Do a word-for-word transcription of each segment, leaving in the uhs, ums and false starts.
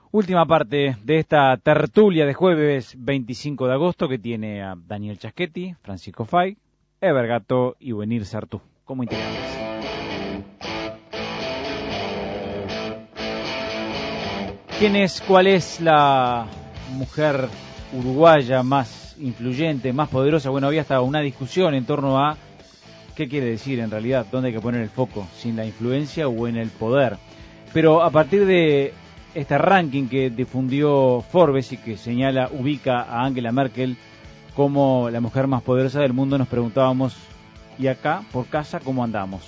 Última parte de esta tertulia de jueves veinticinco de agosto que tiene a Daniel Chaschetti, Francisco Fay, Eber Gato y Buenir Sartú como integrantes. ¿Quién es, cuál es la mujer uruguaya más influyente, más poderosa? Bueno, había hasta una discusión en torno a qué quiere decir en realidad, dónde hay que poner el foco, si en la influencia o en el poder. Pero a partir de este ranking que difundió Forbes y que señala, ubica a Angela Merkel como la mujer más poderosa del mundo, nos preguntábamos, ¿y acá, por casa, cómo andamos?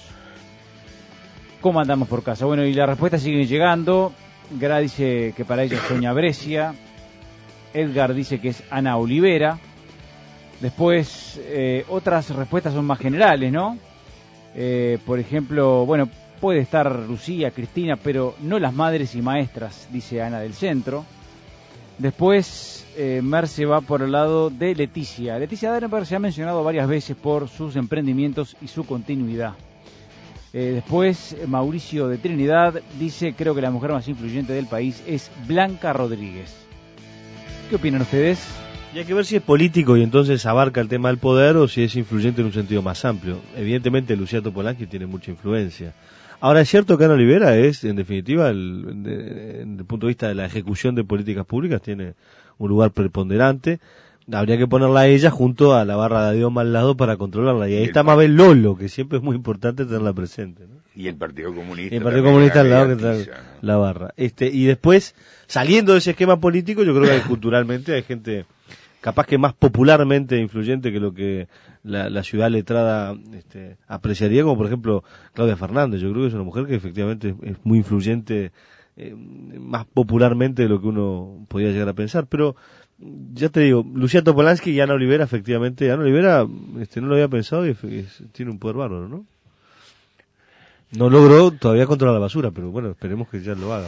¿Cómo andamos por casa? Bueno, y las respuestas siguen llegando. Gra dice que para ella es Sonia Brescia. Edgar dice que es Ana Olivera. Después, eh, otras respuestas son más generales, ¿no? Eh, por ejemplo, bueno, puede estar Lucía, Cristina, pero no las madres y maestras, dice Ana del Centro. Después, eh, Merce va por el lado de Leticia. Leticia Darenberg se ha mencionado varias veces por sus emprendimientos y su continuidad. Eh, después, Mauricio de Trinidad dice, creo que la mujer más influyente del país es Blanca Rodríguez. ¿Qué opinan ustedes? Y hay que ver si es político y entonces abarca el tema del poder o si es influyente en un sentido más amplio. Evidentemente, Lucía Topolansky tiene mucha influencia. Ahora, es cierto que Ana Olivera es, en definitiva, el, desde el punto de vista de la ejecución de políticas públicas, tiene un lugar preponderante. Habría que ponerla a ella junto a la barra de Dioma al lado para controlarla. Y ahí y está Mabel Lolo, que siempre es muy importante tenerla presente, ¿no? Y el Partido Comunista. Y el Partido Comunista al lado que está la barra. Este, y después, saliendo de ese esquema político, yo creo que culturalmente hay gente capaz que más popularmente influyente que lo que la, la ciudad letrada este, apreciaría, como por ejemplo Claudia Fernández. Yo creo que es una mujer que efectivamente es, es muy influyente, eh, más popularmente de lo que uno podía llegar a pensar. Pero ya te digo, Lucía Topolansky y Ana Olivera, efectivamente, Ana Olivera este, no lo había pensado y es, es, tiene un poder bárbaro, ¿no? No logró todavía controlar la basura, pero bueno, esperemos que ya lo haga.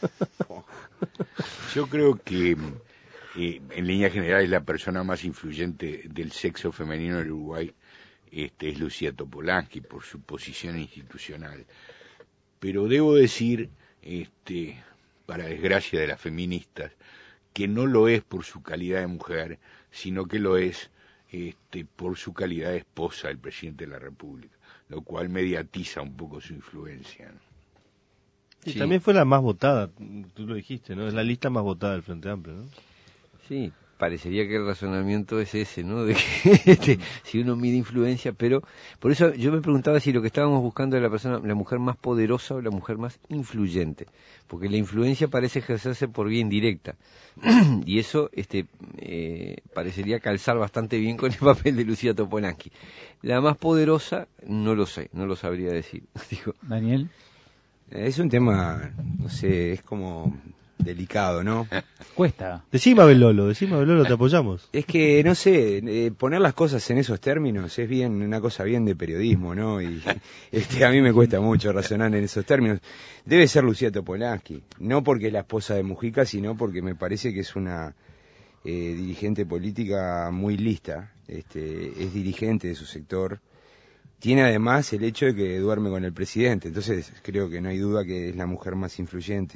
Yo creo que Eh, en línea general la persona más influyente del sexo femenino en Uruguay este, es Lucía Topolansky por su posición institucional, pero debo decir, este, para desgracia de las feministas, que no lo es por su calidad de mujer, sino que lo es este, por su calidad de esposa del presidente de la República, lo cual mediatiza un poco su influencia, ¿no? Y sí, también fue la más votada, tú lo dijiste, ¿no? Es la lista más votada del Frente Amplio, ¿no? Sí, parecería que el razonamiento es ese, ¿no? De que este, si uno mide influencia, pero por eso yo me preguntaba si lo que estábamos buscando es la persona, la mujer más poderosa o la mujer más influyente, porque la influencia parece ejercerse por vía indirecta y eso este eh, parecería calzar bastante bien con el papel de Lucía Topolansky. La más poderosa no lo sé, no lo sabría decir. Digo, Daniel, es un tema, no sé, es como delicado, ¿no? Cuesta. Decí Mabel Lolo, decí Mabel Lolo, te apoyamos. Es que, no sé, eh, poner las cosas en esos términos es bien una cosa bien de periodismo, ¿no? Y este a mí me cuesta mucho razonar en esos términos. Debe ser Lucía Topolansky, no porque es la esposa de Mujica, sino porque me parece que es una eh, dirigente política muy lista, este, es dirigente de su sector. Tiene además el hecho de que duerme con el presidente, entonces creo que no hay duda que es la mujer más influyente.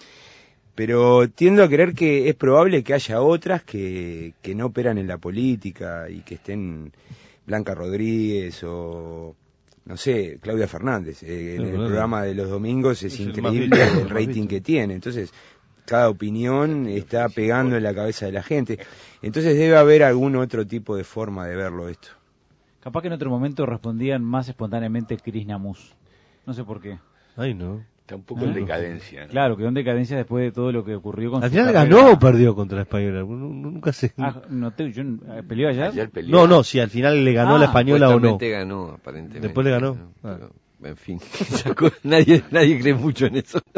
Pero tiendo a creer que es probable que haya otras que, que no operan en la política y que estén Blanca Rodríguez o, no sé, Claudia Fernández. Eh, en el programa de los domingos es increíble el rating que tiene. Entonces, cada opinión está pegando en la cabeza de la gente. Entonces debe haber algún otro tipo de forma de verlo esto. Capaz que en otro momento respondían más espontáneamente Cris Namús. No sé por qué. Ay, no. Está un poco ¿Eh? en decadencia, ¿no? Claro, quedó en decadencia después de todo lo que ocurrió con Al su final carrera. ganó o perdió contra la Española, nunca sé. Ah, no te, yo, ¿peleó ayer? Ayer peleó. No, no, si al final le ganó ah, a la Española o no. ganó, aparentemente. Después le ganó. Pero, ah. En fin, nadie, nadie cree mucho en eso.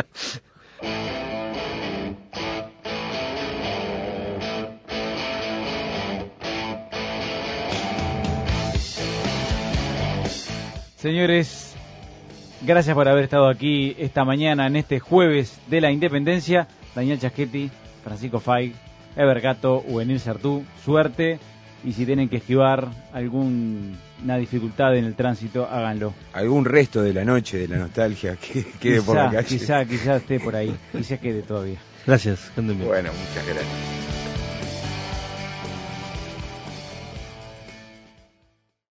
Señores, gracias por haber estado aquí esta mañana en este jueves de la Independencia. Daniel Chaschetti, Francisco Fay, Eber Gato, Buenir Sartú, suerte y si tienen que esquivar alguna dificultad en el tránsito, háganlo. Algún resto de la noche, de la nostalgia, que quede quizá, por la calle. Quizá, quizá esté por ahí, quizá quede todavía. Gracias, gente mía. Bueno, muchas gracias.